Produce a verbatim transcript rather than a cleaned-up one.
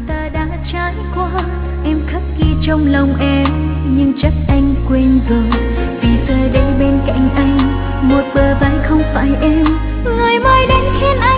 ta đã trải qua, em khắc ghi trong lòng em, nhưng chắc anh quên rồi. Vì giờ đây bên cạnh anh, một bờ vai không phải em, người mai đến khiến anh